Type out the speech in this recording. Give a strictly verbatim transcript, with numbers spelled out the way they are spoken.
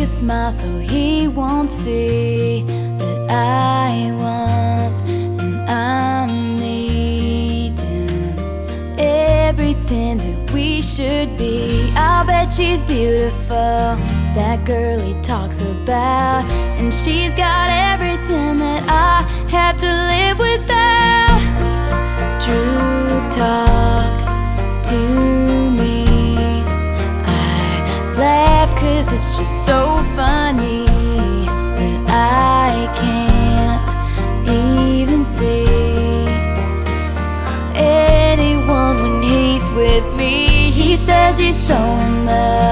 a smile so he won't see that I want and I'm needing everything that we should be. I'll bet she's beautiful, that girl he talks about, and she's got everything that I have to live without. Drew talks to me, I laugh cause it's just so funny that I can't even see anyone when he's with me. He says he's so in love.